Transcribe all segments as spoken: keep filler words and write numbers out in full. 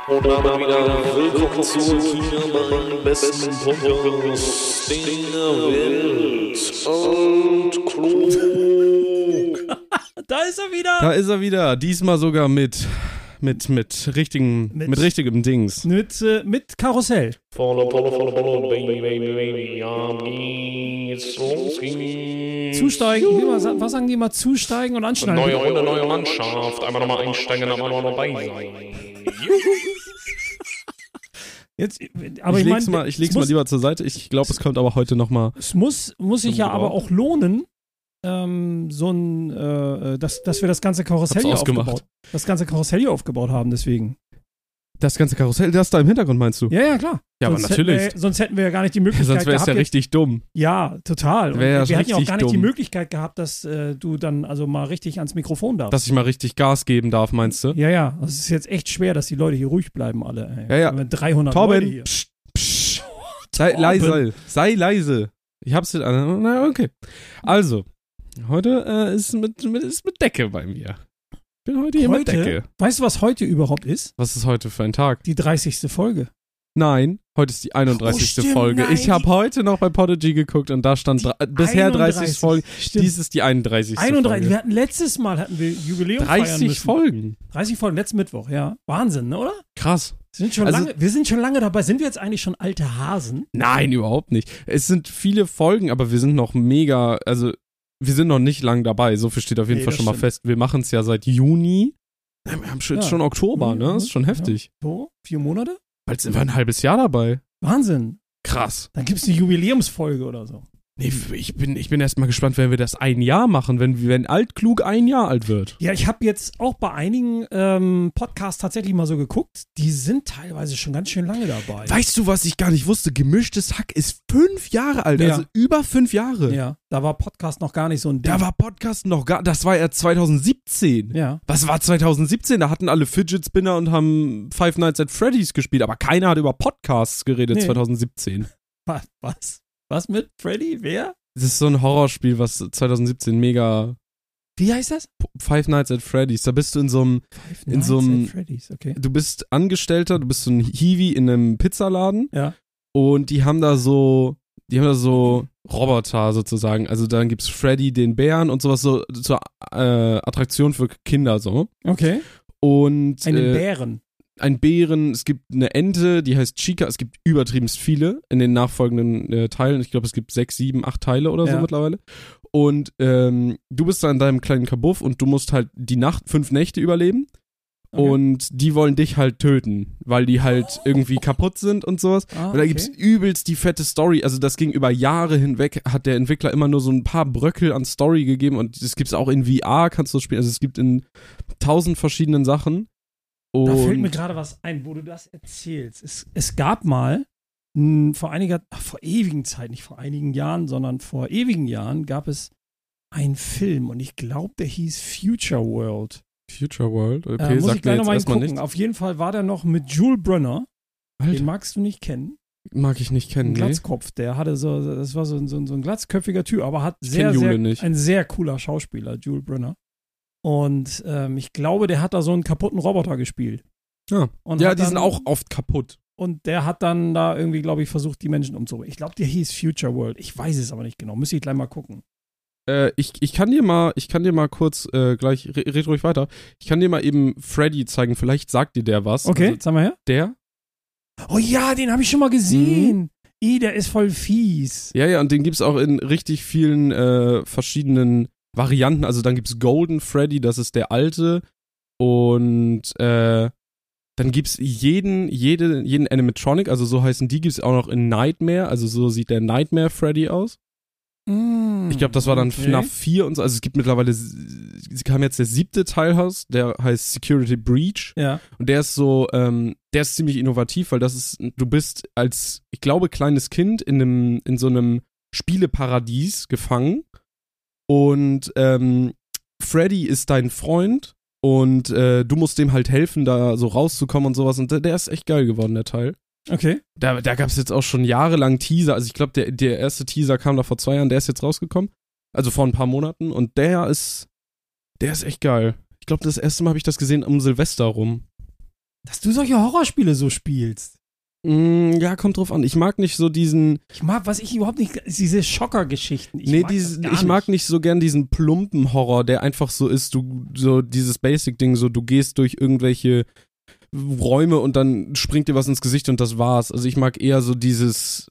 Und damit wieder willkommen zu China, meinem besten Podcast, der Welt und klug. Da ist er wieder. Da ist er wieder. Diesmal sogar mit mit mit richtigen mit, mit richtigem Dings. Mit äh, mit Karussell. Follow, follow, follow, follow, baby, baby, baby. Ja, geht's los, geht's. Zusteigen. Wie mal, was sagen die mal? Zusteigen und anschneiden. Neue Runde, neue Mannschaft. Einmal nochmal einsteigen, einmal noch dabei sein. Jetzt, aber ich, ich leg's mein, mal, ich leg's muss, mal lieber zur Seite. Ich glaube, es kommt aber heute nochmal. Es muss, muss sich ja aber auch lohnen, ähm, so ein, äh, dass, dass wir das ganze Karussell hier aufgebaut, das ganze Karussell hier aufgebaut haben, deswegen. Das ganze Karussell, das da im Hintergrund meinst du? Ja, ja, klar. Ja, sonst aber natürlich. Hätten wir, sonst hätten wir ja gar nicht die Möglichkeit gehabt. Sonst wäre es ja jetzt, richtig dumm. Ja, total. Und ja wir hätten ja auch gar nicht dumm. die Möglichkeit gehabt, dass äh, du dann also mal richtig ans Mikrofon darfst. Dass ich mal richtig Gas geben darf, meinst du? Ja, ja. Es ist jetzt echt schwer, dass die Leute hier ruhig bleiben, alle. Ey. Ja, ja. Wir haben dreihundert Torben, Leute hier. psch, psch. Sei leise. Sei leise. Ich hab's jetzt an. Na, okay. Also, heute äh, ist, mit, mit, ist mit Decke bei mir. Ich bin heute hier Heute? mit Decke. Weißt du, was heute überhaupt ist? Was ist heute für ein Tag? Die dreißigste Folge. Nein, heute ist die einunddreißigste Oh, stimmt, Folge. nein, ich habe heute noch bei Podigy geguckt und da stand dr- bisher dreißig Folgen. Stimmt. Dies ist die einunddreißigste einunddreißig. Folge. Wir hatten letztes Mal hatten wir Jubiläum feiern dreißig müssen. Folgen. dreißig Folgen, letzten Mittwoch, ja. Wahnsinn, ne, oder? Krass. Wir sind, schon Also- lange, wir sind schon lange dabei. Sind wir jetzt eigentlich schon alte Hasen? Nein, überhaupt nicht. Es sind viele Folgen, aber wir sind noch mega, also wir sind noch nicht lang dabei. So viel steht auf jeden Nee, Fall das schon mal stimmt. fest. Wir machen es ja seit Juni. Ja, wir haben schon, jetzt Ja. schon Oktober, ne? Das ist schon Ja. heftig. So, vier Monate? Bald sind wir ein halbes Jahr dabei. Wahnsinn. Krass. Dann gibt's eine Jubiläumsfolge oder so. Nee, ich bin, ich bin erst mal gespannt, wenn wir das ein Jahr machen, wenn, wenn Altklug ein Jahr alt wird. Ja, ich habe jetzt auch bei einigen ähm, Podcasts tatsächlich mal so geguckt. Die sind teilweise schon ganz schön lange dabei. Weißt du, was ich gar nicht wusste? Gemischtes Hack ist fünf Jahre alt, Ja. also über fünf Jahre. Ja, da war Podcast noch gar nicht so ein Ding. Da war Podcast noch gar, das war ja zweitausendsiebzehn. Ja. Was war zweitausendsiebzehn? Da hatten alle Fidget Spinner und haben Five Nights at Freddy's gespielt, aber keiner hat über Podcasts geredet Nee. zweitausendsiebzehn. Was? Was? Was mit Freddy? Wer? Das ist so ein Horrorspiel, was zweitausendsiebzehn mega... Wie heißt das? Five Nights at Freddy's, da bist du in so einem... Five In Nights so einem- at Freddy's, okay. Du bist Angestellter, du bist so ein Hiwi in einem Pizzaladen. Ja. Und die haben da so... Die haben da so Roboter sozusagen. Also dann gibt's Freddy den Bären und sowas so zur äh, Attraktion für Kinder so. Okay. Und Einen äh, Bären. ein Bären, es gibt eine Ente, die heißt Chica, es gibt übertriebenst viele in den nachfolgenden äh, Teilen. Ich glaube, es gibt sechs, sieben, acht Teile oder so Ja. mittlerweile. Und ähm, du bist da in deinem kleinen Kabuff und du musst halt die Nacht, fünf Nächte überleben. Okay. Und die wollen dich halt töten, weil die halt irgendwie kaputt sind und sowas. Ah, Und da okay. gibt's übelst die fette Story. Also das ging über Jahre hinweg, hat der Entwickler immer nur so ein paar Bröckel an Story gegeben. Und das gibt's auch in V R, kannst du das spielen. Also es gibt in tausend verschiedenen Sachen. Und Da fällt mir gerade was ein, wo du das erzählst. Es, es gab mal mh, vor einiger, ach, vor ewigen Zeit, nicht vor einigen Jahren, sondern vor ewigen Jahren gab es einen Film und ich glaube, der hieß Future World. Future World, okay, äh, muss sagt ich gleich mir jetzt nochmal erstmal gucken. nichts. Auf jeden Fall war der noch mit Jules Brunner. Alter, Den magst du nicht kennen. mag ich nicht Ein kennen, nee. Glatzkopf. Der hatte so, das war so, ein- so, ein- so ein glatzköpfiger Typ, aber hat Ich sehr, kenn Jule sehr, nicht. ein sehr cooler Schauspieler, Jules Brunner. Und ähm, ich glaube, der hat da so einen kaputten Roboter gespielt. Ja, Und ja hat die sind dann- auch oft kaputt. Und der hat dann da irgendwie, glaube ich, versucht, die Menschen umzubringen. Ich glaube, der hieß Future World. Ich weiß es aber nicht genau. Müsste ich gleich mal gucken. Äh, ich, ich kann dir mal, ich kann dir mal kurz, äh, gleich, re red ruhig weiter. Ich kann dir mal eben Freddy zeigen, vielleicht sagt dir der was. Okay, Also, sag mal her. der? Oh ja, den habe ich schon mal gesehen. I, der ist voll fies. Ja, ja, und den gibt's auch in richtig vielen äh, verschiedenen Varianten. Also dann gibt's Golden Freddy, das ist der alte. Und äh, dann gibt's jeden, jede, jeden Animatronic, also so heißen die, gibt's auch noch in Nightmare. Also so sieht der Nightmare Freddy aus. Mm, Ich glaube, das war dann okay. F NAF vier und so. Also es gibt mittlerweile, sie kam jetzt der siebte Teil raus, der heißt Security Breach. Ja. Und der ist so, ähm, der ist ziemlich innovativ, weil das ist, du bist als, ich glaube, kleines Kind in einem, in so einem Spieleparadies gefangen. Und ähm, Freddy ist dein Freund und äh, du musst dem halt helfen, da so rauszukommen und sowas. Und der, der ist echt geil geworden, der Teil. Okay. Da, da gab es jetzt auch schon jahrelang Teaser. Also ich glaube, der, der erste Teaser kam da vor zwei Jahren, der ist jetzt rausgekommen. Also vor ein paar Monaten. Und der ist, der ist echt geil. Ich glaube, das erste Mal habe ich das gesehen um Silvester rum. dass du solche Horrorspiele so spielst. Mm, ja, kommt drauf an. Ich mag nicht so diesen. Ich mag, was ich überhaupt nicht, ist diese Schocker-Geschichten. Ich nee, mag diese, das gar ich mag nicht. nicht so gern diesen plumpen Horror, der einfach so ist, du, so dieses Basic-Ding, so du gehst durch irgendwelche Räume und dann springt dir was ins Gesicht und das war's. Also ich mag eher so dieses,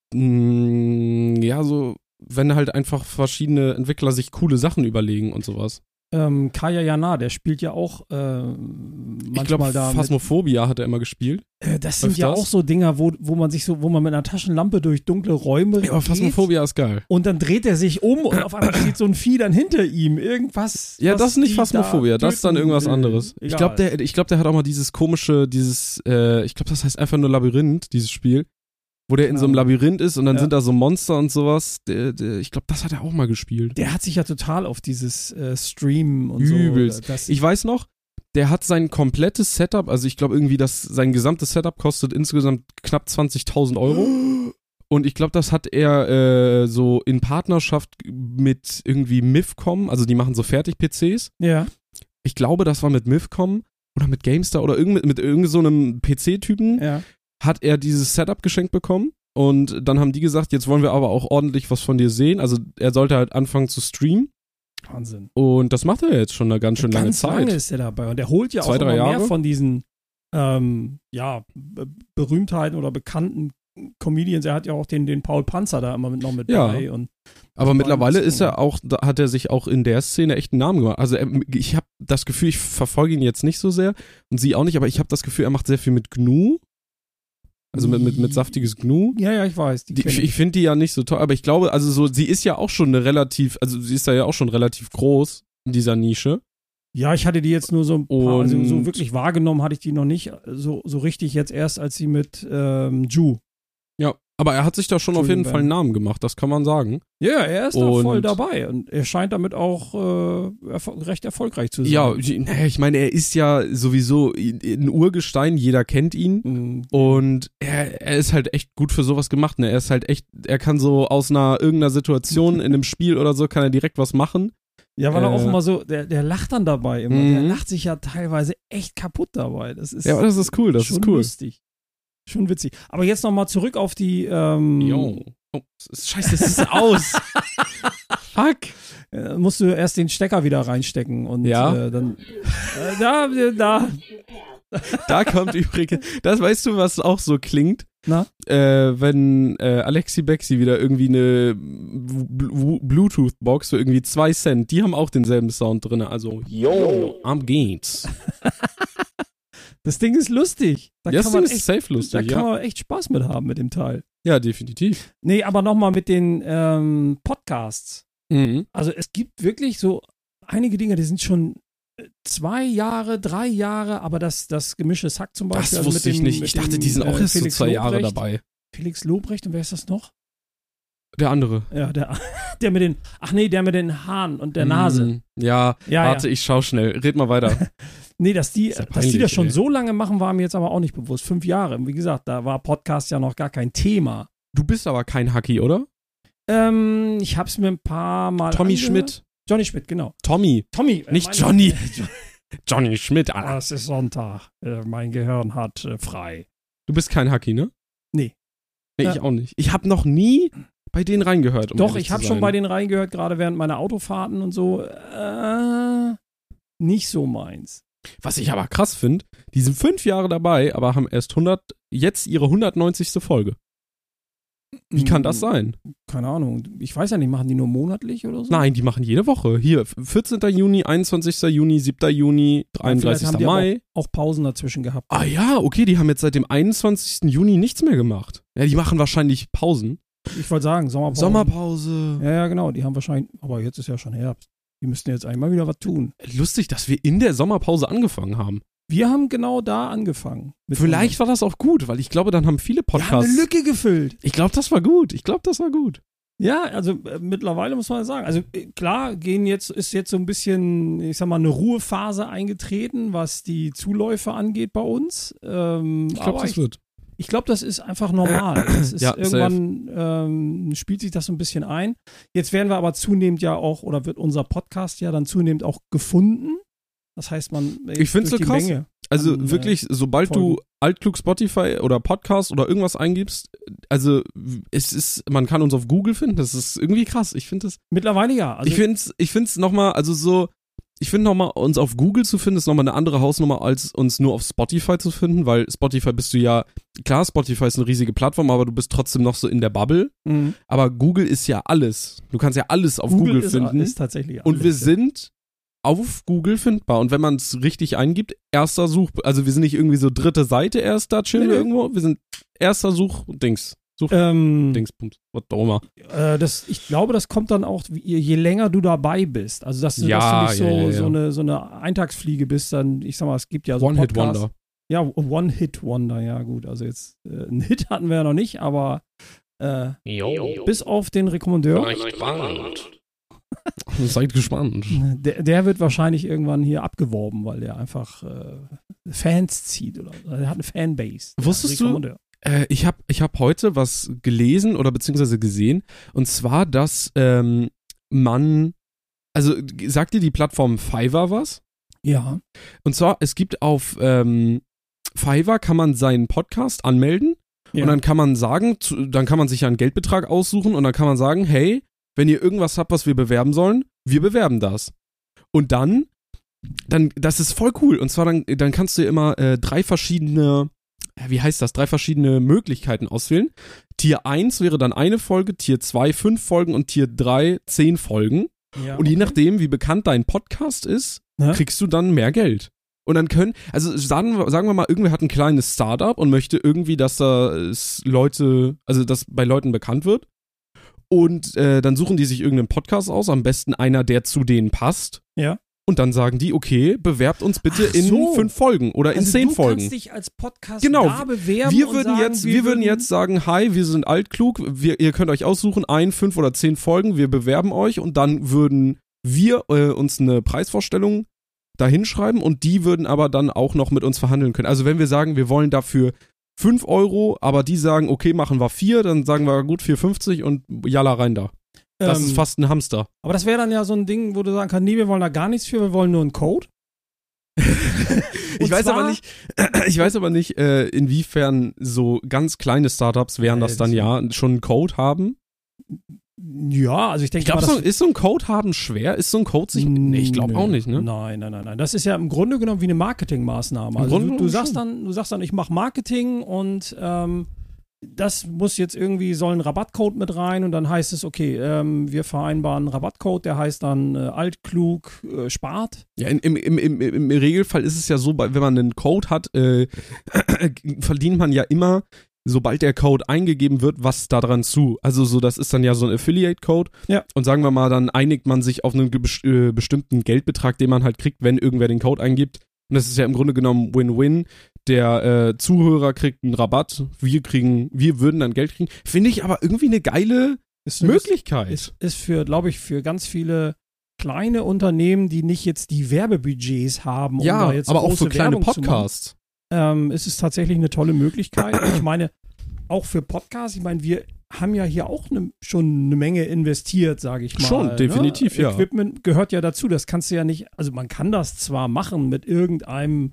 mh, ja, so, wenn halt einfach verschiedene Entwickler sich coole Sachen überlegen und sowas. Ähm, Kaya Jana, der spielt ja auch äh, manchmal Ich glaube, da. mit- Phasmophobia hat er immer gespielt. Äh, das sind ja öfters. auch so Dinger, wo, wo man sich so, wo man mit einer Taschenlampe durch dunkle Räume Ja, aber geht. Phasmophobia ist geil. Und dann dreht er sich um und auf einmal steht so ein Vieh dann hinter ihm. Irgendwas. Ja, was das ist nicht die Phasmophobia, da das ist dann töten irgendwas will. anderes. Ich Egal. glaube, der, ich glaub, der hat auch mal dieses komische, dieses, äh, ich glaube, das heißt einfach nur Labyrinth, dieses Spiel, wo der in so einem Genau. Labyrinth ist und dann Ja. sind da so Monster und sowas. Der, der, ich glaube, das hat er auch mal gespielt. Der hat sich ja total auf dieses äh, Stream und Übelst. so. Das, Ich weiß noch, der hat sein komplettes Setup, also ich glaube irgendwie, dass sein gesamtes Setup kostet insgesamt knapp zwanzigtausend Euro. Und ich glaube, das hat er äh, so in Partnerschaft mit irgendwie Mifcom, also die machen so Fertig-P Cs. ja. Ich glaube, das war mit Mifcom oder mit GameStar oder irgend, mit irgendeinem so einem P C-Typen, Ja. hat er dieses Setup geschenkt bekommen. Und dann haben die gesagt, jetzt wollen wir aber auch ordentlich was von dir sehen. Also er sollte halt anfangen zu streamen. Wahnsinn. Und das macht er jetzt schon eine ganz schön lange Ganz Zeit. lange ist er dabei. Und er holt ja Zwei, auch drei immer mehr Jahre. von diesen ähm, ja, Be- Berühmtheiten oder bekannten Comedians. Er hat ja auch den, den Paul Panzer da immer mit, noch mit Ja. bei. Und Aber mittlerweile ist er er auch, da hat er sich auch in der Szene echt einen Namen gemacht. Also er, ich habe das Gefühl, ich verfolge ihn jetzt nicht so sehr und sie auch nicht, aber ich habe das Gefühl, er macht sehr viel mit Gnu. Also mit, mit, mit saftiges Gnu. Ja, ja, ich weiß. Die Die, kenn ich ich finde die ja nicht so toll, aber ich glaube, also so, sie ist ja auch schon eine relativ, also sie ist da ja auch schon relativ groß in dieser Nische. Ja, ich hatte die jetzt nur so ein paar, also Und- so wirklich wahrgenommen hatte ich die noch nicht so, so richtig jetzt erst, als sie mit ähm, Ju. Ja, aber er hat sich da schon auf jeden Entschuldigung, Fall einen Namen gemacht, das kann man sagen. Ja, er ist da Und- voll dabei und er scheint damit auch äh, erfol- recht erfolgreich zu sein. Ja, ich- nee, ich meine, er ist ja sowieso ein Urgestein, jeder kennt ihn. Mhm. Und er, er ist halt echt gut für sowas gemacht, ne? Er ist halt echt, er kann so aus einer irgendeiner Situation in einem Spiel oder so, kann er direkt was machen. Ja, weil er auch Äh, immer so, der, der lacht dann dabei immer. Mhm. Der lacht sich ja teilweise echt kaputt dabei. Das ist, Ja, aber das ist cool, das schon ist cool. lustig. Schon witzig. Aber jetzt nochmal zurück auf die, ähm, Jo. Oh, es ist- scheiße, es ist aus. Fuck. äh, musst du erst den Stecker wieder reinstecken und Ja. äh, dann, äh, da, da, Da kommt übrigens, das weißt du, was auch so klingt? Na? Äh, wenn äh, Alexi Bexi wieder irgendwie eine Bl- Bluetooth-Box für irgendwie zwei Cent, die haben auch denselben Sound drin, also yo, am geht's. das Ding ist lustig. Da Ja, kann das man Ding ist echt, safe da lustig, kann ja. man echt Spaß mit haben mit dem Teil. Ja, definitiv. Nee, aber nochmal mit den ähm, Podcasts. Mhm. Also es gibt wirklich so einige Dinge, die sind schon äh, zwei Jahre, drei Jahre, aber das, das gemischte Hack zum Beispiel. Das also wusste mit ich dem- nicht. mit Ich dachte, dem, die sind auch äh, erst so Felix zwei Jahre Lobrecht. dabei. Felix Lobrecht und wer ist das noch? Der andere. Ja, der, der mit den, ach nee, der mit den Haaren und der Nase. Mhm. Ja, Ja, warte, ja. ich schau schnell. Red mal weiter. Nee, dass die, Ist ja dass die peinlich, das schon ey. so lange machen, war mir jetzt aber auch nicht bewusst. Fünf Jahre. Wie gesagt, da war Podcast ja noch gar kein Thema. Du bist aber kein Hacki, oder? Ähm, ich hab's mir ein paar Mal Tommy angehört. Schmidt. Johnny Schmidt, genau. Tommy. Tommy. äh, Nicht meine- Johnny. Johnny Schmidt, Alter. Es ist Sonntag. Äh, mein Gehirn hat äh, frei. Du bist kein Hacki, ne? Nee. Nee, Ja. ich auch nicht. Ich habe noch nie bei denen reingehört. Um Doch, ehrlich ich zu habe sein. schon bei denen reingehört, gerade während meiner Autofahrten und so. Äh, nicht so meins. Was ich aber krass finde, die sind fünf Jahre dabei, aber haben erst hundert, jetzt ihre hundertneunzigste Folge. Wie kann das sein? Keine Ahnung. Ich weiß ja nicht, machen die nur monatlich oder so? Nein, die machen jede Woche. Hier, vierzehnter Juni, einundzwanzigster Juni, siebter Juni, Vielleicht haben dreiunddreißigster die Mai. aber auch Pausen dazwischen gehabt. Ah ja, okay, die haben jetzt seit dem einundzwanzigsten Juni nichts mehr gemacht. Ja, die machen wahrscheinlich Pausen. Ich wollte sagen, Sommerpause. Sommerpause. Ja, ja, genau. Die haben wahrscheinlich, aber jetzt ist ja schon Herbst. Die müssten jetzt einmal wieder was tun. Lustig, dass wir in der Sommerpause angefangen haben. Wir haben genau da angefangen. mit Vielleicht war das auch gut, weil ich glaube, dann haben viele unserem- Wir haben Podcasts. eine Lücke gefüllt. Ich glaube, das war gut. Ich glaube, das war gut. Ja, also äh, mittlerweile muss man sagen, also äh, klar gehen jetzt, ist jetzt so ein bisschen, ich sag mal, eine Ruhephase eingetreten, was die Zuläufe angeht bei uns. Ähm, Ich glaube, aber das ich, wird. ich glaube, das ist einfach normal. Das ist Ja, irgendwann ähm, spielt sich das so ein bisschen ein. Jetzt werden wir aber zunehmend ja auch, oder wird unser Podcast ja dann zunehmend auch gefunden. Das heißt, man Ich find's durch so die krass. Menge. Also an, wirklich, sobald Folgen. du altklug Spotify oder Podcast oder irgendwas eingibst, also es ist, man kann uns auf Google finden, das ist irgendwie krass. Ich finde das, Mittlerweile ja. Also, ich finde es, ich finde es nochmal, also so, ich finde nochmal, uns auf Google zu finden, ist nochmal eine andere Hausnummer, als uns nur auf Spotify zu finden, weil Spotify bist du ja, klar, Spotify ist eine riesige Plattform, aber du bist trotzdem noch so in der Bubble. mhm. Aber Google ist ja alles. Du kannst ja alles auf Google, ist, finden. ist tatsächlich Und wir alles, ja. sind auf Google findbar. Und wenn man es richtig eingibt, erster Such, also wir sind nicht irgendwie so dritte Seite erst, da chillen Nee, wir nee. irgendwo. Wir sind erster Such-Dings. Ähm, Such-Dingspunkt. Was auch immer. äh, das, ich glaube, das kommt dann auch, je, je länger du dabei bist. Also, dass du, Ja, dass du nicht so, ja, ja, ja. so, eine, so eine Eintagsfliege bist, dann, ich sag mal, es gibt ja so Podcasts. One-Hit-Wonder. Ja, One-Hit-Wonder, ja gut. Also jetzt, äh, einen Hit hatten wir ja noch nicht, aber äh, Jo. bis auf den Rekommandeur, Seid warnt. Seid gespannt. der, der wird wahrscheinlich irgendwann hier abgeworben, weil der einfach äh, Fans zieht oder er hat eine Fanbase. der Wusstest du- Rekommandeur. Äh, ich habe ich hab heute was gelesen oder beziehungsweise gesehen. Und zwar, dass ähm, man, also sagt dir die Plattform Fiverr was? Ja. Und zwar, es gibt auf ähm, Fiverr kann man seinen Podcast anmelden ja. und dann kann man sagen, zu, dann kann man sich einen Geldbetrag aussuchen und dann kann man sagen, hey, wenn ihr irgendwas habt, was wir bewerben sollen, wir bewerben das. Und dann, dann, das ist voll cool. Und zwar dann, dann kannst du dir immer äh, drei verschiedene, äh, wie heißt das, drei verschiedene Möglichkeiten auswählen. Tier eins wäre dann eine Folge, Tier zwei fünf Folgen und Tier drei zehn Folgen. ja, Und je okay. nachdem, wie bekannt dein Podcast ist, Ja. kriegst du dann mehr Geld. Und dann können, also sagen wir, sagen wir mal, irgendwer hat ein kleines Startup und möchte irgendwie, dass da es Leute, also dass bei Leuten bekannt wird. Und äh, dann suchen die sich irgendeinen Podcast aus, am besten einer, der zu denen passt. Ja. Und dann sagen die, okay, bewerbt uns bitte Ach in so. fünf Folgen oder in also zehn du Folgen. kannst dich als Podcast Genau. da bewerben Wir und würden sagen, jetzt, wir, würden jetzt sagen, hi, wir sind altklug, wir, ihr könnt euch aussuchen, ein, fünf oder zehn Folgen, wir bewerben euch und dann würden wir äh, uns eine Preisvorstellung da hinschreiben und die würden aber dann auch noch mit uns verhandeln können. Also wenn wir sagen, wir wollen dafür fünf Euro, aber die sagen, okay, machen wir vier, dann sagen wir gut vier fünfzig und jalla rein da. Das ähm, ist fast ein Hamster. Aber das wäre dann ja so ein Ding, wo du sagen kannst, nee, wir wollen da gar nichts für, wir wollen nur einen Code. Ich weiß zwar- aber nicht, ich weiß aber nicht, äh, inwiefern so ganz kleine Startups wären Äh, das dann das- ja schon einen Code haben. Ja, also ich denke Ich glaube, mal, so, ist so ein Code haben schwer? Ist so ein Code sich. Nee, ich glaube Nö. auch nicht, ne? Nein, nein, nein, nein. Das ist ja im Grunde genommen wie eine Marketingmaßnahme. Im Also Grunde du, du genommen sagst schon. dann, du sagst dann, ich mache Marketing und ähm, das muss jetzt irgendwie, soll ein Rabattcode mit rein und dann heißt es, okay, ähm, wir vereinbaren einen Rabattcode, der heißt dann äh, altklug äh, spart. Ja, in, im, im, im, im Regelfall ist es ja so, bei- wenn man einen Code hat, äh, verdient man ja immer, sobald der Code eingegeben wird, was da dran zu. Also so, das ist dann ja so ein Affiliate-Code. Ja. Und sagen wir mal, dann einigt man sich auf einen ge- äh, bestimmten Geldbetrag, den man halt kriegt, wenn irgendwer den Code eingibt. Und das ist ja im Grunde genommen Win-Win. Der äh, Zuhörer kriegt einen Rabatt, wir kriegen, wir würden dann Geld kriegen. Finde ich aber irgendwie eine geile Ist, Möglichkeit. Ist, ist für, glaube ich, für ganz viele kleine Unternehmen, die nicht jetzt die Werbebudgets haben, um ja, da jetzt aber auch große für kleine Werbung zu machen. Podcasts. Ähm, ist es tatsächlich eine tolle Möglichkeit. Und ich meine, auch für Podcasts, ich meine, wir haben ja hier auch ne, schon eine Menge investiert, sage ich mal. Schon, definitiv, ne? ja. Equipment gehört ja dazu, das kannst du ja nicht, also man kann das zwar machen mit irgendeinem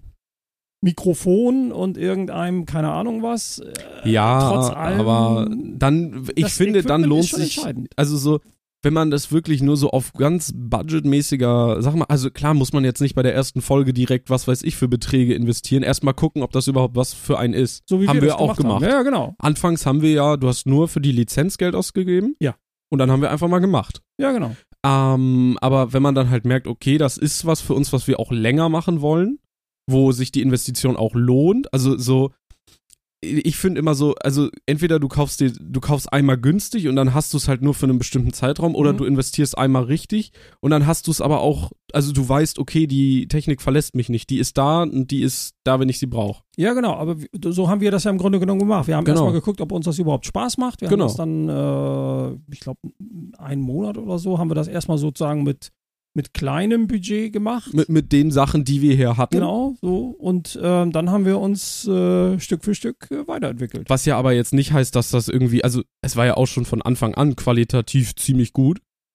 Mikrofon und irgendeinem, keine Ahnung was. Äh, Ja, trotz allem, aber dann, ich das finde, dann Equipment lohnt ist schon sich, entscheidend. also so, wenn man das wirklich nur so auf ganz budgetmäßiger, sag mal, also klar muss man jetzt nicht bei der ersten Folge direkt, was weiß ich, für Beträge investieren. Erstmal gucken, ob das überhaupt was für einen ist. So wie haben wir, wir das auch gemacht. Haben. Ja, genau. Anfangs haben wir ja, du hast nur für die Lizenz Geld ausgegeben. Ja. Und dann haben wir einfach mal gemacht. Ja, genau. Ähm, aber wenn man dann halt merkt, okay, das ist was für uns, was wir auch länger machen wollen, wo sich die Investition auch lohnt, also so, ich finde immer so, also entweder du kaufst dir, du kaufst einmal günstig und dann hast du es halt nur für einen bestimmten Zeitraum oder Mhm. du investierst einmal richtig und dann hast du es aber auch, also du weißt, okay, die Technik verlässt mich nicht, die ist da und die ist da, wenn ich sie brauche. Ja, genau, aber w- so haben wir das ja im Grunde genommen gemacht. Wir haben Genau. erstmal geguckt, ob uns das überhaupt Spaß macht. Wir Genau. haben das dann, äh, ich glaube, einen Monat oder so, haben wir das erstmal sozusagen mit, mit kleinem Budget gemacht. Mit, mit den Sachen, die wir hier hatten. Genau, so. Und ähm, dann haben wir uns äh, Stück für Stück äh, weiterentwickelt. Was ja aber jetzt nicht heißt, dass das irgendwie, also es war ja auch schon von Anfang an qualitativ ziemlich gut.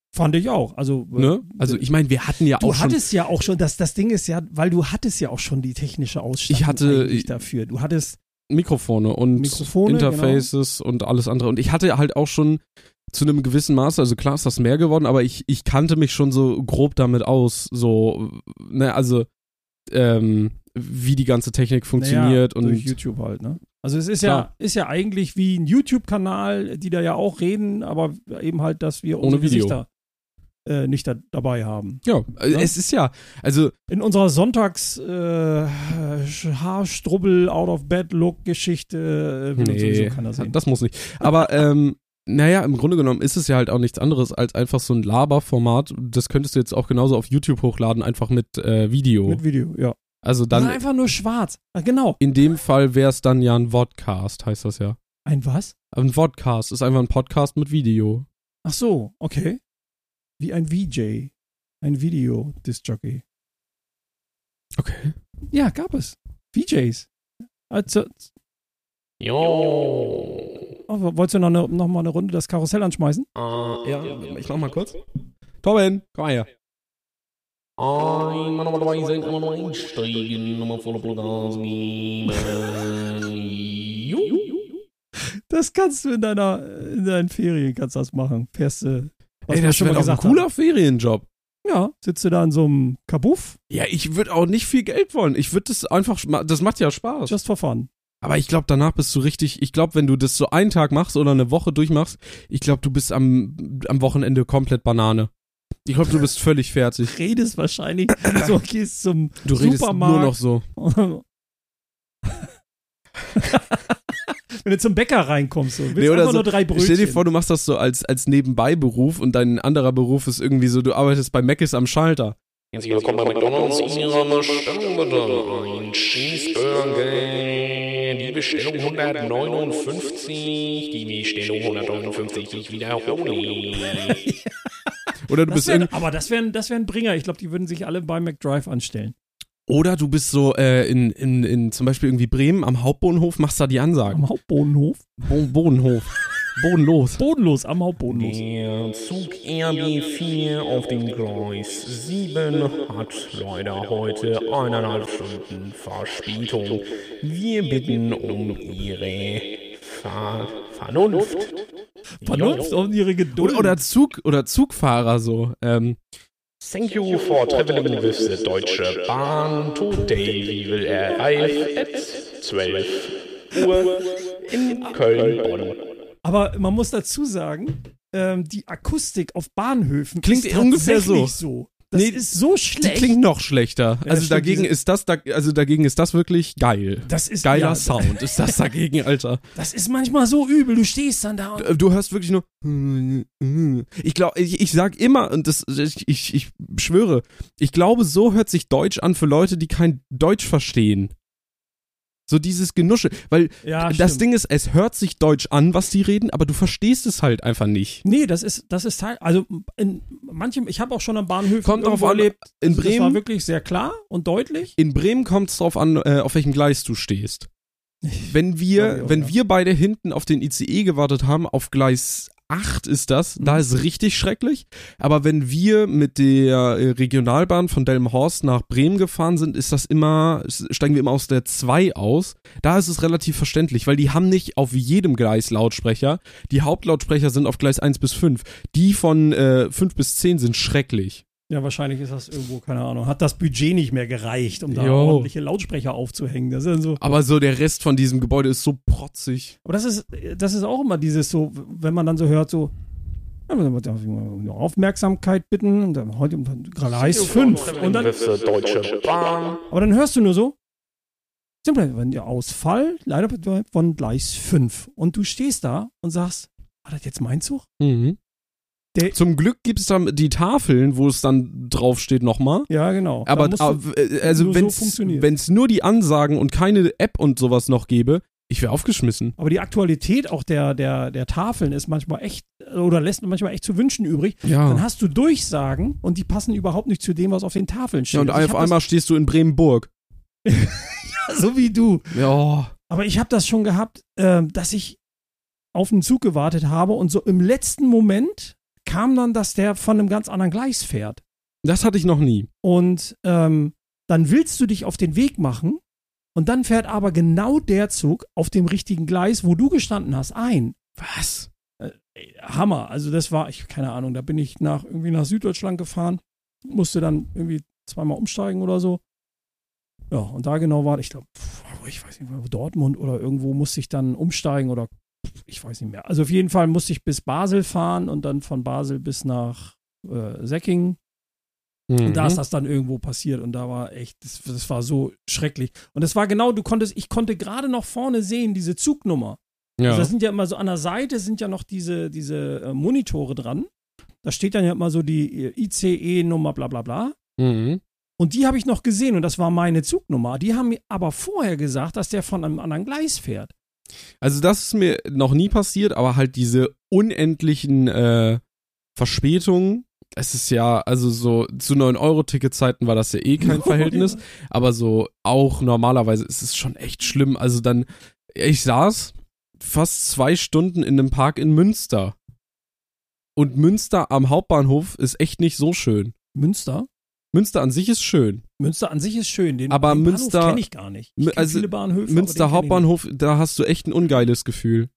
Fand ich auch. Also, Ne? Also ich meine, wir hatten ja du auch schon... hattest ja auch schon, das, das Ding ist ja, weil du hattest ja auch schon die technische Ausstattung Ich hatte- eigentlich dafür. Du hattest Mikrofone und Mikrofone, Interfaces und alles andere. Und ich hatte halt auch schon zu einem gewissen Maß, also klar ist das mehr geworden, aber ich, ich kannte mich schon so grob damit aus, so, ne, also, ähm, wie die ganze Technik funktioniert naja, und durch YouTube halt, ne? Also es ist Klar. ja, ist ja eigentlich wie ein YouTube-Kanal, die da ja auch reden, aber eben halt, dass wir unsere Video. Gesichter äh, nicht da, dabei haben. ja, äh, Ja. es ist ja, also, In unserer Sonntags äh, Haarstrubbel Out of Bed Look Geschichte äh, will uns sowieso nee, keiner sehen. das muss nicht. Aber, ähm, naja, im Grunde genommen ist es ja halt auch nichts anderes als einfach so ein Laberformat. Das könntest du jetzt auch genauso auf YouTube hochladen, einfach mit äh, Video. Mit Video, ja. also Dann dann, einfach nur schwarz. Ah, genau. in dem Fall wäre es dann ja ein Vodcast, heißt das ja. Ein was? Ein Vodcast ist einfach ein Podcast mit Video. Ach so, okay. Wie ein V J. Ein Video-Disc-Jockey. Okay. Ja, gab es. V Js. Also, Jo. oh, wolltest du noch, eine, noch mal eine Runde das Karussell anschmeißen? Äh, ja, Ich mach mal kurz. Torben, komm mal her. einmal nochmal dabei sein, einmal nochmal einsteigen, nochmal voller Gas geben. Jo. Das kannst du in deiner, in deinen Ferien kannst das machen. Fährst du, was Ey, wir das schon wäre mal doch ein gesagt cooler Ferienjob. haben. Ja, sitzt du da in so einem Kabuff, Ja, ich würde auch nicht viel Geld wollen. Ich würde das einfach, schma- das macht ja Spaß. just for fun. Aber ich glaube, danach bist du richtig, ich glaube, wenn du das so einen Tag machst oder eine Woche durchmachst, ich glaube, du bist am, am Wochenende komplett Banane. Ich glaube, du bist völlig fertig. Du redest wahrscheinlich so, gehst zum Du redest Supermarkt. nur noch so. Wenn du zum Bäcker reinkommst, so, willst Nee, oder einfach so, nur drei Brötchen. stell dir vor, du machst das so als, als Nebenbei-Beruf und dein anderer Beruf ist irgendwie so, du arbeitest bei Mc's am Schalter. Herzlich willkommen bei McDonalds. Ihre Bestellung bitte. Ein Cheeseburger. Die Bestellung hundertneunundfünfzig. Die Bestellung hundertneunundfünfzig. Ich wiederhole. Oder du Das bist wär, irgend- aber das wäre das wär ein Bringer. Ich glaube, die würden sich alle bei McDrive anstellen. oder du bist so äh, in, in, in zum Beispiel irgendwie Bremen am Hauptbahnhof, machst da die Ansagen. Am Hauptbodenhof. Bo Bodenhof. Bodenlos. Bodenlos, am Hauptbodenlos. Der Zug R B vier auf dem Gleis sieben hat leider heute eineinhalb Stunden Verspätung. Wir bitten um Ihre Ver Vernunft. Vernunft Jo. und ihre Geduld. Oder, oder Zug oder Zugfahrer so. Ähm, Thank you for traveling with the Deutsche Bahn. Today we will arrive at zwölf Uhr in Köln-Bonn. Aber man muss dazu sagen, ähm, die Akustik auf Bahnhöfen Klingt ist ungefähr so. tatsächlich so. Das Nee, ist so die schlecht. klingt noch schlechter. Ja, also stimmt, dagegen diese- ist das da, also dagegen ist das wirklich geil. das ist Geiler ja, Sound ist das dagegen, Alter. Das ist manchmal so übel. Du stehst dann da und Äh, Du hörst wirklich nur. Ich glaube, ich, ich sag immer, und das, ich, ich, ich schwöre, ich glaube, so hört sich Deutsch an für Leute, die kein Deutsch verstehen. So dieses Genusche, weil ja, das stimmt. Ding ist, es hört sich Deutsch an, was die reden, aber du verstehst es halt einfach nicht. Nee, das ist, das ist Teil, also in manchem, ich habe auch schon am Bahnhof Kommt drauf irgendwo an, erlebt. in Also Das war Bremen, wirklich sehr klar und deutlich. in Bremen kommt es drauf an, äh, auf welchem Gleis du stehst. Wenn Glaub wir, ich auch, wenn ja. wir beide hinten auf den I C E gewartet haben, auf Gleis acht ist das, Mhm. da ist richtig schrecklich. Aber wenn wir mit der äh, Regionalbahn von Delmenhorst nach Bremen gefahren sind, ist das immer, steigen wir immer aus der zwei aus. Da ist es relativ verständlich, weil die haben nicht auf jedem Gleis Lautsprecher. Die Hauptlautsprecher sind auf Gleis eins bis fünf. Die von äh, fünf bis zehn sind schrecklich. Ja, wahrscheinlich ist das irgendwo, keine Ahnung, hat das Budget nicht mehr gereicht, um da Jo. ordentliche Lautsprecher aufzuhängen. Das ist dann so. Aber so der Rest von diesem Gebäude ist so protzig. Aber das ist, das ist auch immer dieses so, wenn man dann so hört, so, ja, um Aufmerksamkeit bitten, und dann heute Gleis fünf. Und dann, with the Deutsche Bahn. aber dann hörst du nur so, simpel, wenn der Ausfall, leider von Gleis fünf. Und du stehst da und sagst, war das jetzt mein Zug? Mhm. Der- Zum Glück gibt es dann die Tafeln, wo es dann draufsteht nochmal. Ja, genau. Da Aber musst du- aber, äh, also nur so wenn funktioniert. es nur die Ansagen und keine App und sowas noch gäbe, ich wäre aufgeschmissen. aber die Aktualität auch der, der, der Tafeln ist manchmal echt, oder lässt manchmal echt zu wünschen übrig. Dann Ja. hast du Durchsagen und die passen überhaupt nicht zu dem, was auf den Tafeln steht. ja und Also ich auf hab einmal stehst du in Bremenburg. das, so wie du. Ja. Aber ich habe das schon gehabt, ähm, dass ich auf einen Zug gewartet habe und so im letzten Moment kam dann, dass der von einem ganz anderen Gleis fährt. Das hatte ich noch nie. Und ähm, dann willst du dich auf den Weg machen und dann fährt aber genau der Zug auf dem richtigen Gleis, wo du gestanden hast, ein. Was? Äh, Hammer. Also das war, ich keine Ahnung, da bin ich nach irgendwie nach Süddeutschland gefahren, musste dann irgendwie zweimal umsteigen oder so. Ja, und da genau war, ich glaube, ich weiß nicht, Dortmund oder irgendwo musste ich dann umsteigen oder ich weiß nicht mehr. Also auf jeden Fall musste ich bis Basel fahren und dann von Basel bis nach äh, Säckingen. Mhm. Und da ist das dann irgendwo passiert und da war echt, das, das war so schrecklich. Und das war genau, du konntest, ich konnte gerade noch vorne sehen, diese Zugnummer. Ja. Also das sind ja immer so, an der Seite sind ja noch diese, diese äh, Monitore dran. Da steht dann ja immer so die I C E-Nummer, bla bla bla. Mhm. Und die habe ich noch gesehen und das war meine Zugnummer. Die haben mir aber vorher gesagt, dass der von einem anderen Gleis fährt. Also das ist mir noch nie passiert, aber halt diese unendlichen äh, Verspätungen. Es ist ja, also so zu neun Euro Ticketzeiten war das ja eh kein Verhältnis, Ja. aber so auch normalerweise ist es schon echt schlimm. Also dann, ich saß fast zwei Stunden in einem Park in Münster. Und Münster am Hauptbahnhof ist echt nicht so schön. Münster? Münster an sich ist schön. Münster an sich ist schön. Den, Aber den Münster- kenne ich gar nicht. Ich kenn also viele Bahnhöfe, Münster aber den kenn ich Hauptbahnhof, da hast du echt ein ungeiles Gefühl.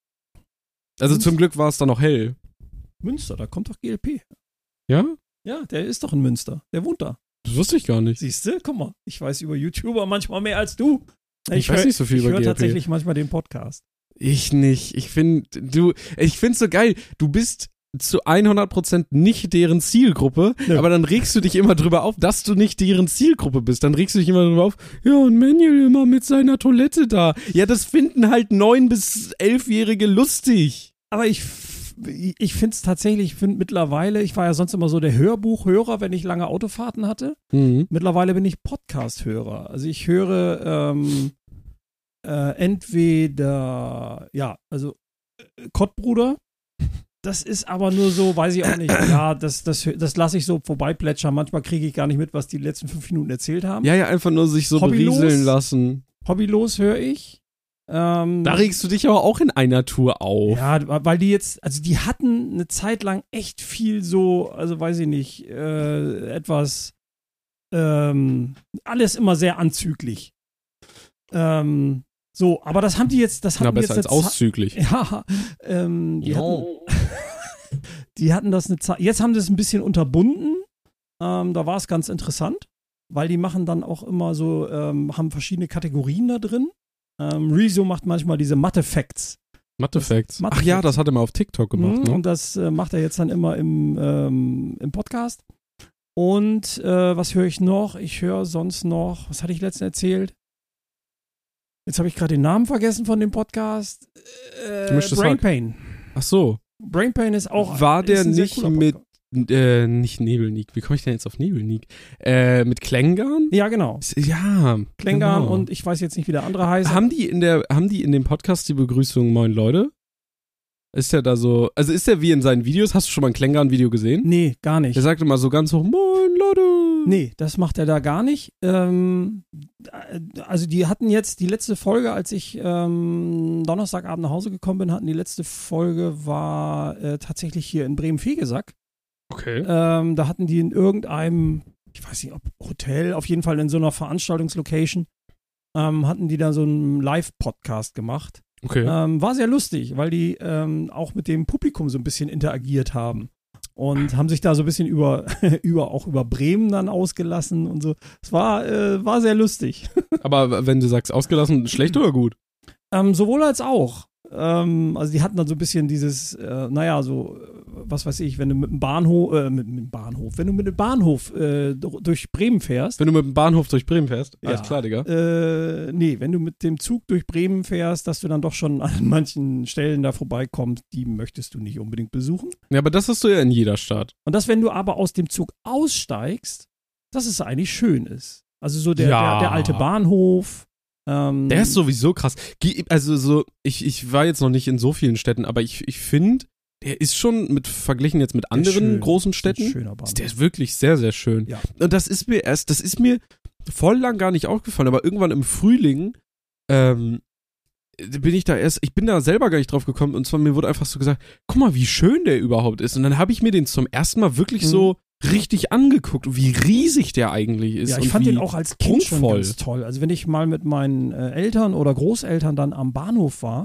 Also Münster- zum Glück war es da noch hell. nicht. Münster, da kommt doch G L P. Ja? Ja, der ist doch in Münster. Der wohnt da. Das wusste ich gar nicht. Siehst du? Guck mal, ich weiß über YouTuber manchmal mehr als du. Ich weiß hör- nicht so viel ich über höre G L P. tatsächlich manchmal den Podcast. Ich nicht. Ich finde, du, ich find's so geil. Du bist zu hundert Prozent nicht deren Zielgruppe, Nö. aber dann regst du dich immer drüber auf, dass du nicht deren Zielgruppe bist. Dann regst du dich immer drüber auf, ja, und Manuel immer mit seiner Toilette da. Ja, das finden halt neun- bis elfjährige lustig. Aber ich, f- ich finde es tatsächlich, ich finde mittlerweile, ich war ja sonst immer so der Hörbuchhörer, wenn ich lange Autofahrten hatte. Mhm. Mittlerweile bin ich Podcast-Hörer. Also ich höre ähm, äh, entweder, ja, also äh, Kottbruder. Das ist aber nur so, weiß ich auch nicht. Ja, das, das, das lasse ich so vorbeiplätschern. Manchmal kriege ich gar nicht mit, was die letzten fünf Minuten erzählt haben. Ja, ja, einfach nur sich so Hobbylos? berieseln lassen. Hobbylos höre ich. Ähm, Da regst du dich aber auch in einer Tour auf. Ja, weil die jetzt, also die hatten eine Zeit lang echt viel so, also weiß ich nicht, äh, etwas, ähm, alles immer sehr anzüglich. Ähm, so, aber das haben die jetzt, das haben Na, die besser jetzt als eine Za- auszüglich. Ja, ähm, die, hatten, Jo. die hatten das eine Zeit, jetzt haben sie es ein bisschen unterbunden, ähm, da war es ganz interessant, weil die machen dann auch immer so, ähm, haben verschiedene Kategorien da drin. Ähm, Rezo macht manchmal diese Mathe-Facts. Mathe-Facts. Mathe Ach ja, Facts. das hat er mal auf TikTok gemacht, Mhm, ne? Und das äh, macht er jetzt dann immer im, ähm, im Podcast. Und äh, was höre ich noch? Ich höre sonst noch, was hatte ich letztens erzählt? Jetzt habe ich gerade den Namen vergessen von dem Podcast. Äh, Gemischtes Brain Hack. Pain. Ach so. Brain Pain ist auch. War ist der ein sehr nicht cooler mit, Podcast. äh, nicht Nebelnik. Wie komme ich denn jetzt auf Nebelnik? Äh, mit Klängern? Ja, genau. Ja. Klängern genau. und ich weiß jetzt nicht, wie der andere heißt. Haben die in der, haben die in dem Podcast die Begrüßung Moin Leute? Ist der da so, also ist der wie in seinen Videos? Hast du schon mal ein Klängern-Video gesehen? Nee, gar nicht. Der sagt immer so ganz hoch, Moin Leute. Nee, das macht er da gar nicht. Ähm, also die hatten jetzt die letzte Folge, als ich ähm, Donnerstagabend nach Hause gekommen bin, hatten die letzte Folge war äh, tatsächlich hier in Bremen-Fegesack. Okay. Ähm, da hatten die in irgendeinem, ich weiß nicht, ob Hotel, auf jeden Fall in so einer Veranstaltungslocation, ähm, hatten die da so einen Live-Podcast gemacht. Okay. Ähm, war sehr lustig, weil die ähm, auch mit dem Publikum so ein bisschen interagiert haben. Und haben sich da so ein bisschen über, über auch über Bremen dann ausgelassen und so. Es war, äh, war sehr lustig. Aber wenn du sagst ausgelassen, schlecht oder gut? Ähm, sowohl als auch. Ähm, also die hatten dann so ein bisschen dieses, äh, naja, so, äh, was weiß ich, wenn du mit dem Bahnhof, äh, mit, mit dem Bahnhof, wenn du mit dem Bahnhof äh, durch Bremen fährst. Wenn du mit dem Bahnhof durch Bremen fährst? Alles Ja. klar, Digga. Äh, nee, wenn du mit dem Zug durch Bremen fährst, dass du dann doch schon an manchen Stellen da vorbeikommst, die möchtest du nicht unbedingt besuchen. Ja, aber das hast du ja in jeder Stadt. Und das, wenn du aber aus dem Zug aussteigst, dass es eigentlich schön ist. Also so der, Ja. der, der alte Bahnhof. Ähm, Der ist sowieso krass. Ge- Also so, ich, ich war jetzt noch nicht in so vielen Städten, aber ich, ich finde, der ist schon mit verglichen jetzt mit anderen schön. großen ein Städten, schöner Bahnhof. ist der wirklich sehr, sehr schön. Ja. Und das ist mir erst, das ist mir voll lang gar nicht aufgefallen, aber irgendwann im Frühling ähm, bin ich da erst, ich bin da selber gar nicht drauf gekommen und zwar mir wurde einfach so gesagt, guck mal, wie schön der überhaupt ist und dann habe ich mir den zum ersten Mal wirklich mhm. so richtig angeguckt und wie riesig der eigentlich ist. Ja, ich und fand wie den auch als Kind schon prunkvoll. ganz toll. Also wenn ich mal mit meinen äh, Eltern oder Großeltern dann am Bahnhof war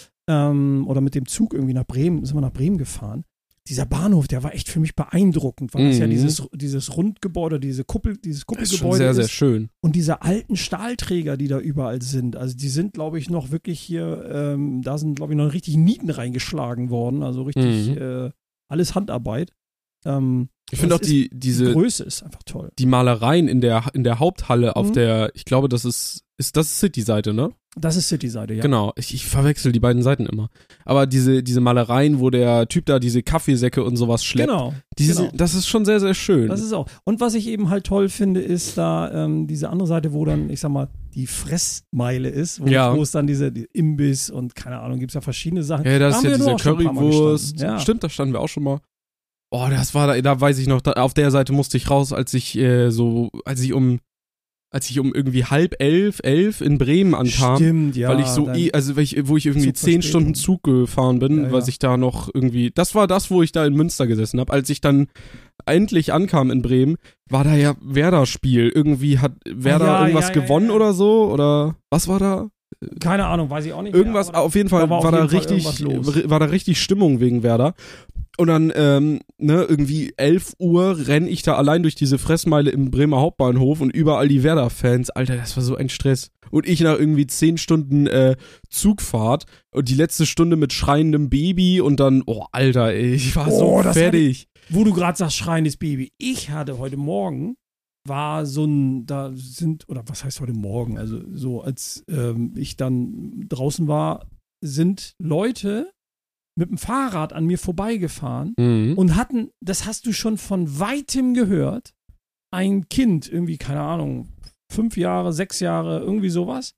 ähm, oder mit dem Zug irgendwie nach Bremen, sind wir nach Bremen gefahren, dieser Bahnhof, der war echt für mich beeindruckend, weil mhm. das ja dieses, dieses Rundgebäude, diese Kuppel, dieses Kuppelgebäude ist. Sehr, ist. sehr schön. Und diese alten Stahlträger, die da überall sind, also die sind, glaube ich, noch wirklich hier, ähm, da sind, glaube ich, noch richtig Nieten reingeschlagen worden, also richtig mhm. äh, alles Handarbeit. Ähm, ich finde auch die, diese die Größe ist einfach toll. Die Malereien in der, in der Haupthalle auf mhm. der, ich glaube, das ist, ist das City-Seite, ne? Das ist City-Seite, ja. Genau, ich, ich verwechsel die beiden Seiten immer. Aber diese, diese Malereien, wo der Typ da diese Kaffeesäcke und sowas schleppt, genau, diese, genau. das ist schon sehr, sehr schön. Das ist auch. Und was ich eben halt toll finde, ist da ähm, diese andere Seite, wo dann, ich sag mal, die Fressmeile ist, wo, ja. wo es dann diese die Imbiss und keine Ahnung, gibt es ja verschiedene Sachen. Ja, das da ist ja diese Currywurst. Ja. Stimmt, da standen wir auch schon mal. Oh, das war da, da weiß ich noch, da, auf der Seite musste ich raus, als ich äh, so, als ich um als ich um irgendwie halb elf, elf in Bremen ankam. Stimmt, ja. Weil ich so, eh, also weil ich, wo ich irgendwie zehn Stunden Zug gefahren bin, ja, weil ja. ich da noch irgendwie, das war das, wo ich da in Münster gesessen habe. Als ich dann endlich ankam in Bremen, war da ja Werder-Spiel. Irgendwie hat Werder ja, irgendwas ja, ja, gewonnen ja. oder so, oder was war da? Keine Ahnung, weiß ich auch nicht Irgendwas, mehr, auf jeden Fall da war, war, war da jeden Fall richtig, war da richtig Stimmung wegen Werder. Und dann, ähm, ne, irgendwie elf Uhr renn ich da allein durch diese Fressmeile im Bremer Hauptbahnhof und überall die Werder-Fans. Alter, das war so ein Stress. Und ich nach irgendwie zehn Stunden äh, Zugfahrt und die letzte Stunde mit schreiendem Baby und dann, oh, Alter, ey, ich war oh, so fertig. Ich, wo du gerade sagst, schreiendes Baby. Ich hatte heute Morgen, war so ein, da sind, oder was heißt heute Morgen, also so als ähm, ich dann draußen war, sind Leute mit dem Fahrrad an mir vorbeigefahren Mhm. und hatten, das hast du schon von weitem gehört, ein Kind, irgendwie, keine Ahnung, fünf Jahre, sechs Jahre, irgendwie sowas,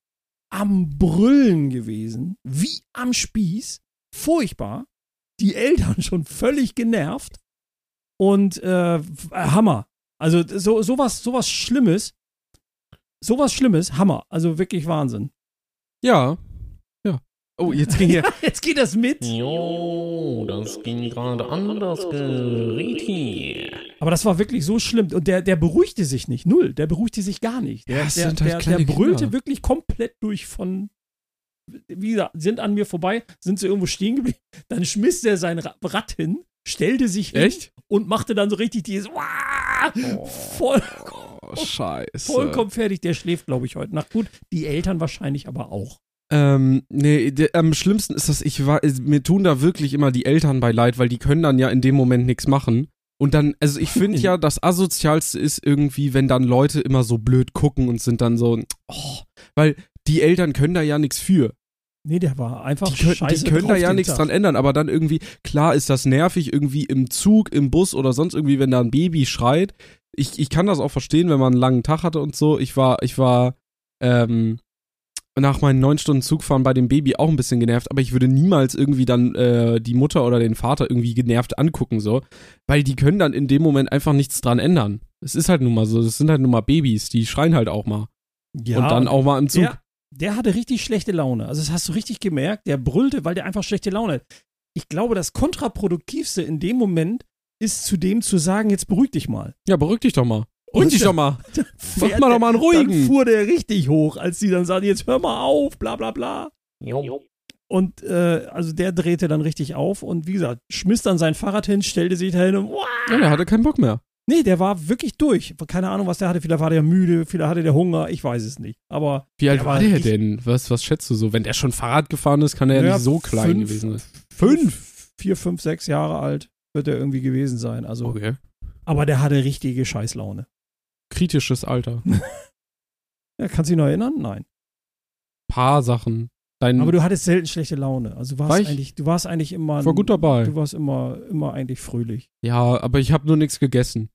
am Brüllen gewesen, wie am Spieß, furchtbar, die Eltern schon völlig genervt und äh, Hammer. Also so, sowas, sowas Schlimmes, sowas Schlimmes, Hammer, also wirklich Wahnsinn. Ja, ja. Oh, jetzt ging hier. Jetzt geht das mit. Jo, das ging gerade an, das Gerät hier. Aber das war wirklich so schlimm. Und der, der beruhigte sich nicht, null. Der beruhigte sich gar nicht. Der, Ja, es der, sind halt der, kleine der brüllte Kinder. wirklich komplett durch von, wie gesagt, sind an mir vorbei, sind sie irgendwo stehen geblieben. Dann schmiss er sein Ra- Rad hin, stellte sich hin Echt? und machte dann so richtig dieses Wah! Oh, voll, oh, scheiße. vollkommen fertig. Der schläft, glaube ich, heute Nacht. Gut, die Eltern wahrscheinlich aber auch. Ähm, nee, der, am schlimmsten ist das, ich war, mir tun da wirklich immer die Eltern bei leid, weil die können dann ja in dem Moment nichts machen. Und dann, also ich finde ja, das Asozialste ist irgendwie, wenn dann Leute immer so blöd gucken und sind dann so, oh, weil die Eltern können da ja nichts für. Nee, der war einfach Die können, scheiße die können drauf da ja den nichts Tag. dran ändern, aber dann irgendwie, klar ist das nervig irgendwie im Zug, im Bus oder sonst irgendwie, wenn da ein Baby schreit. Ich, ich kann das auch verstehen, wenn man einen langen Tag hatte und so. Ich war, ich war, ähm, nach meinen neun Stunden Zugfahren bei dem Baby auch ein bisschen genervt, aber ich würde niemals irgendwie dann äh, die Mutter oder den Vater irgendwie genervt angucken, so, weil die können dann in dem Moment einfach nichts dran ändern. Es ist halt nun mal so, es sind halt nun mal Babys, die schreien halt auch mal. Ja, und dann auch mal im Zug. Der, der hatte richtig schlechte Laune. Also das hast du richtig gemerkt, der brüllte, weil der einfach schlechte Laune hat. Ich glaube, das Kontraproduktivste in dem Moment ist zu dem zu sagen, jetzt beruhig dich mal. Ja, beruhig dich doch mal. Beruhig Und dich der- doch mal. Mach Fährt mal doch der- mal einen ruhigen. Dann fuhr der richtig hoch, als die dann sagten, jetzt hör mal auf, bla bla bla. Jo. Und äh, also der drehte dann richtig auf und wie gesagt, schmiss dann sein Fahrrad hin, stellte sich dahin und wow. Ja, der hatte keinen Bock mehr. Nee, der war wirklich durch. Keine Ahnung, was der hatte. Vielleicht war der müde, vielleicht hatte der Hunger, ich weiß es nicht. Aber Wie alt der war der richtig- denn? Was, was schätzt du so? Wenn der schon Fahrrad gefahren ist, kann er ja Ja, nicht so klein fünf- gewesen sein. Fünf? Vier, fünf, sechs Jahre alt wird er irgendwie gewesen sein. Also, Okay. aber der hatte richtige Scheißlaune. Kritisches Alter. Ja, kannst du dich noch erinnern? Nein. Paar Sachen. Dein Aber du hattest selten schlechte Laune. Also du War warst ich? eigentlich, du warst eigentlich immer. war gut dabei. Du warst immer, immer eigentlich fröhlich. Ja, aber ich habe nur nichts gegessen.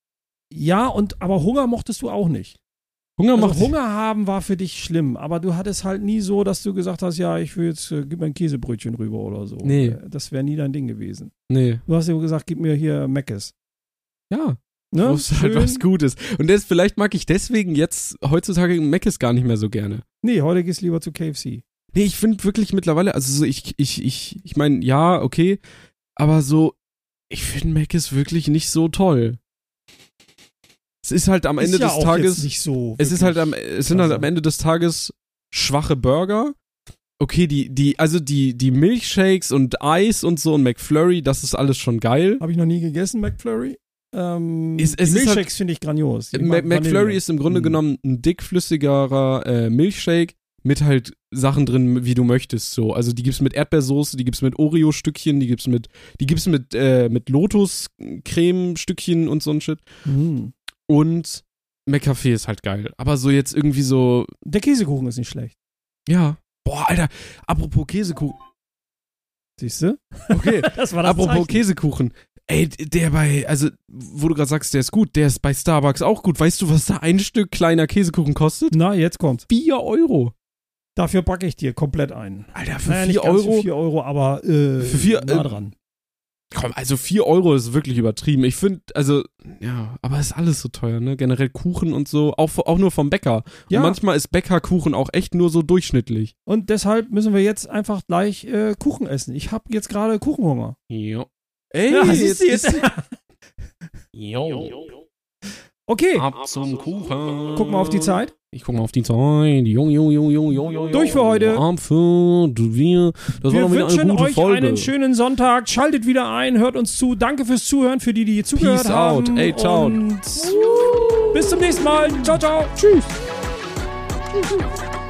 Ja, und aber Hunger mochtest du auch nicht. Hunger Also macht Hunger haben war für dich schlimm, aber du hattest halt nie so, dass du gesagt hast, ja, ich will jetzt, äh, gib mir ein Käsebrötchen rüber oder so. Nee. Äh, Das wäre nie dein Ding gewesen. Nee. Du hast ja gesagt, gib mir hier Meckes. Ja. Ne? Wo es halt Schön. was Gutes. Und das, vielleicht mag ich deswegen jetzt heutzutage Mc's gar nicht mehr so gerne. Nee, heute gehst du lieber zu K F C. Nee, ich finde wirklich mittlerweile, also so ich, ich, ich, ich meine, ja, okay, aber so, ich finde Mac ist wirklich nicht so toll. Es ist halt am Ende ist ja des auch Tages, jetzt nicht so es ist halt am, es sind halt klasse. am Ende des Tages schwache Burger. Okay, die, die, also die, die Milchshakes und Eis und so und McFlurry, das ist alles schon geil. Habe ich noch nie gegessen, McFlurry. Ähm, Es- es die ist Milchshakes finde ich grandios. Die Ma- mag McFlurry Vanille. ist im Grunde Mm. genommen ein dickflüssigerer äh, Milchshake mit halt Sachen drin, wie du möchtest, so. Also die gibt's mit Erdbeersoße, die gibt's mit Oreo-Stückchen, die gibt's mit, die gibt's mit, äh, mit Lotus-Creme-Stückchen und so ein Shit. Mm. Und McCafé ist halt geil. Aber so jetzt irgendwie so, Der Käsekuchen ist nicht schlecht. ja. Boah, Alter, apropos Käsekuchen. Siehst du? Okay, Das war das apropos Zeichen. Käsekuchen. Ey, der bei, also, wo du gerade sagst, der ist gut, der ist bei Starbucks auch gut. Weißt du, was da ein Stück kleiner Käsekuchen kostet? Na, jetzt kommt's. Vier Euro. Dafür backe ich dir komplett ein. Alter, für Naja, vier nicht ganz Euro. für vier Euro, aber äh, Für vier, nah äh, dran. Komm, also vier Euro ist wirklich übertrieben. Ich finde, also, ja, aber ist alles so teuer, ne? Generell Kuchen und so, auch, auch nur vom Bäcker. Ja. Und manchmal ist Bäckerkuchen auch echt nur so durchschnittlich. Und deshalb müssen wir jetzt einfach gleich äh, Kuchen essen. Ich habe jetzt gerade Kuchenhunger. Ja. Ey, Ja, jetzt siehst du jetzt. ist- Jo. Okay, Ab zum Kuchen. guck mal auf die Zeit. Ich guck mal auf die Zeit. Jung, jung, jung, jung, jung, jung. Durch für heute. Ab für wir. Das war Wir doch wieder eine wünschen gute euch Folge. einen schönen Sonntag. Schaltet wieder ein, hört uns zu. Danke fürs Zuhören, für die, die zugehört Peace haben. out. Ey, ciao. Und bis zum nächsten Mal. Ciao, ciao. Tschüss. Tschüss.